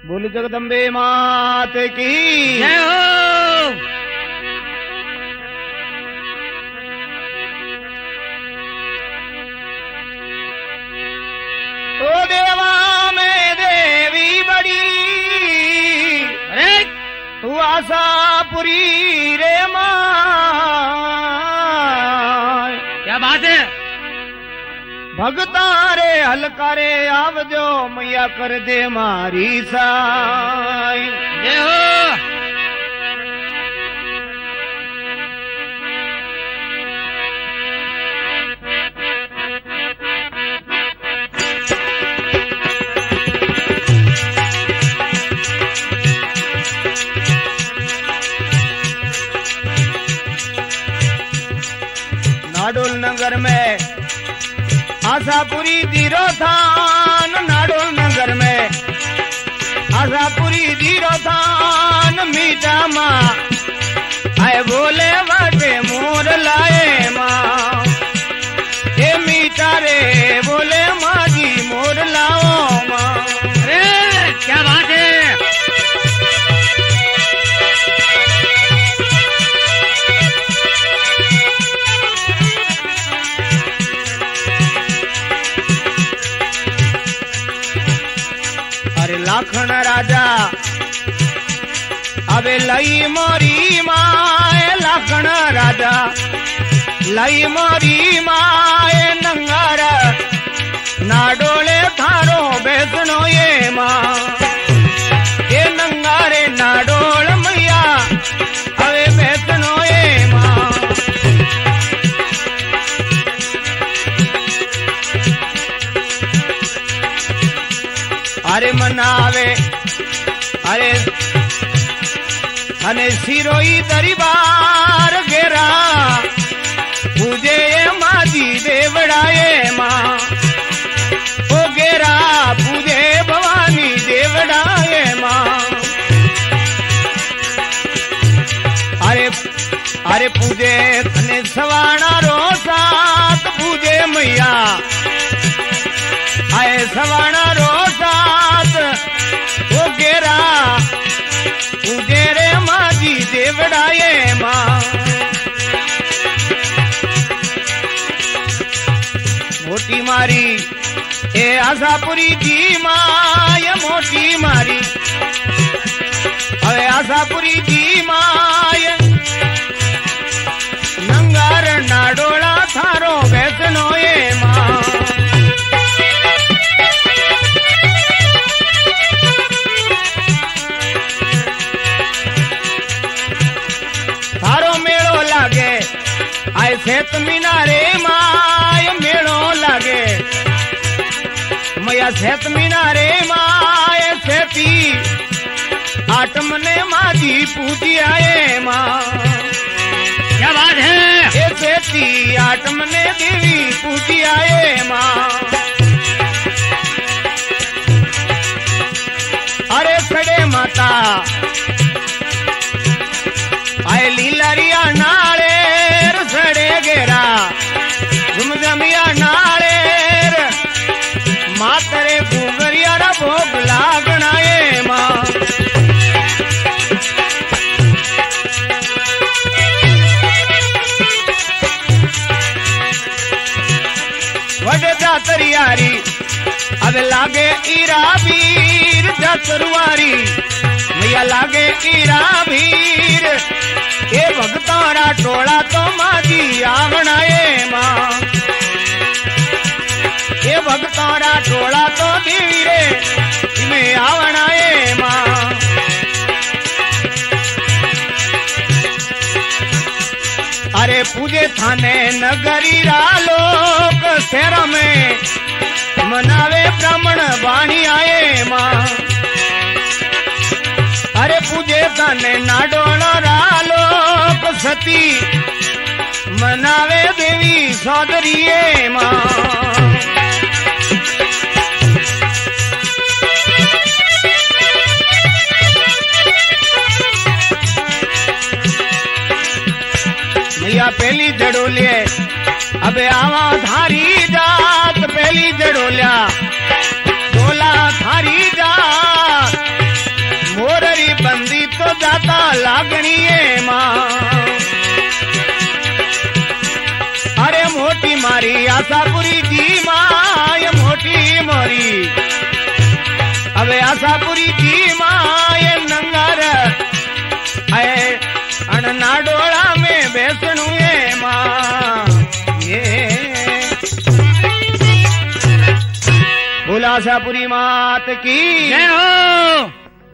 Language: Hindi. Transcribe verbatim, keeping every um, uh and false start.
बोल जगदम्बे मात की जय हो। ओ देवा में देवी बड़ी, अरे तू आशापुरी रे माँ। क्या बात है। भगता रे हलकारे आवजो मैया कर दे मारी साई। जय हो। नाडोल नगर में आशापुरी जीरो थान, नाडोल नगर में आशापुरी जीरो थान। मीठा माँ आए बोले बाटे मोर लाए माँ, ये मीठा रे बोले माँ जी मोर लाओ माँ। अरे क्या बात है। अरे लाखन राजा अबे लई मोरी माए, लाखन राजा लई मोरी माए। नंगार नाडोले थारो बेसनो ये माँ, ये नंगारे नाडोल मैया अबे बेसनो ये माँ। अरे मनावे अरे अने सिरोई दरबार गेरा पूजे माजी देवड़ाए माँ। ओ गेरा पूजे भवानी देवड़ाए माँ। अरे अरे पूजे अने सवाना रो सात पूजे मैया आए सवाना रो सात। ओ गेरा पूजे रे माजी देवड़ाए माँ। मोटी मारी ए आशापुरी जी माँ, ये मोटी मारी अरे आशापुरी जी माँ। ये नंगार नाडोला थारो वैसनो ये माँ। आए सेत मीनारे माय मेड़ो लागे मैया सेत मीनारे माय। सेती आटम ने माजी पूजी आए माँ। क्या बात है। ये सेती आटम ने देवी पूजी आए माँ। अरे सड़े माता आए लीलारिया नाले सड़े गेरा झुमझमिया नाड़ेर मातरे गुगरिया रा भोग लागनाए माँ। वड जातरियारी अब लागे ईरा वीर जातरुआरी मैया लागे ईरा वीर। ये भगतारा टोला तो माजी आवनाए माँ, ये भगतारा टोला तो देवी रे इमें आवनाए माँ। अरे पूजे थाने नगरी रा लोग शहर में मनावे ब्राह्मण बाणी आए माँ। अरे पूजे थाने नाडोला रा लोग सती मनावे देवी सौदरिये माँ। मैया पहली जड़ोलिए अबे आवा धारी जात, पहली जड़ोलिया डोला थारी जात। मारी आशापुरी जी माय मोटी मोरी अबे आशापुरी जी माय नंगर आए अन नाडोड़ा में बेसणू ये माँ ये बोला आशापुरी मात की जय हो।